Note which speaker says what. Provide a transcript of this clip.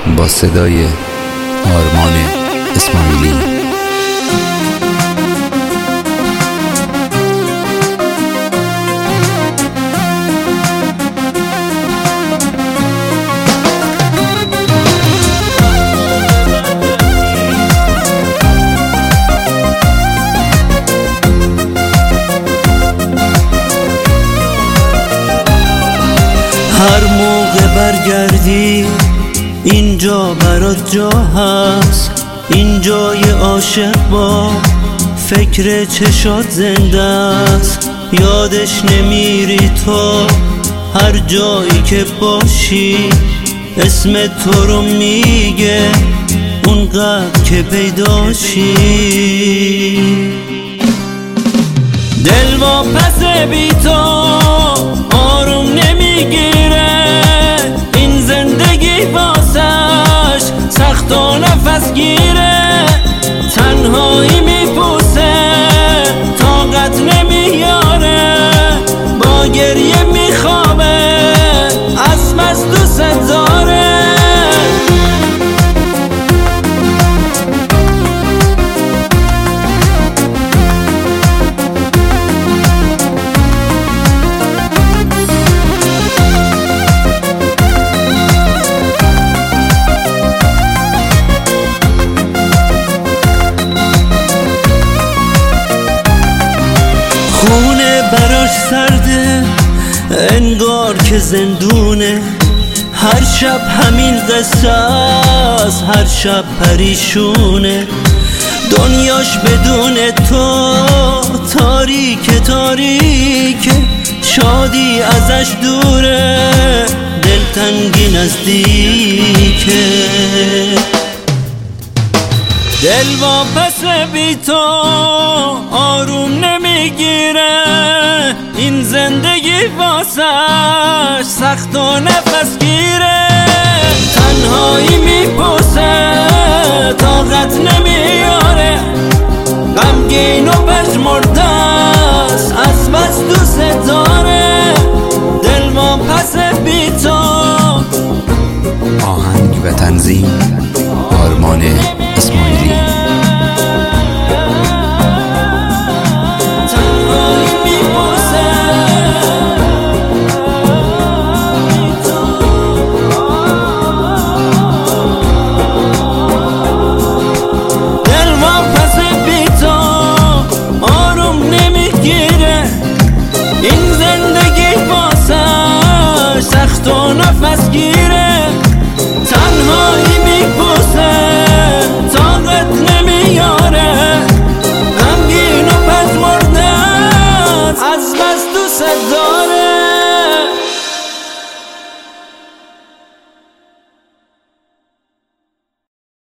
Speaker 1: با صدای آرمان اسماعیلی.
Speaker 2: هر موقع برگردی اینجا برات جا هست، این جای عاشق با فکر چشات زنده است. یادش نمیری تو هر جایی که باشی، اسم تو رو میگه اونقدر که پیداشی. دل واپس بی تو آروم نمیگیره، این زندگی واسش سخت و نفس گیره. تنهایی میپوسه طاقت نمیاره، با گریه میخوابه از بس دوست داره. خونه براش سرده انگار که زندونه، هر شب همین قصه است، هر شب پریشونه. دنیاش بدون تو تاریک تاریکه، شادی ازش دوره دلتنگی نزدیکه. دل واپس بی تو آروم نمیگیره، این زندگی واسش سخت و نفس گیره. تنهایی میپوسه طاقت نمیاره، غمگین و پژمرده است از بس دوست داره. دل واپس بی تو.
Speaker 1: آهنگ و تنظیم آرمان اسماعیلی.
Speaker 2: این زندگی واسه سخت و نفس گیره.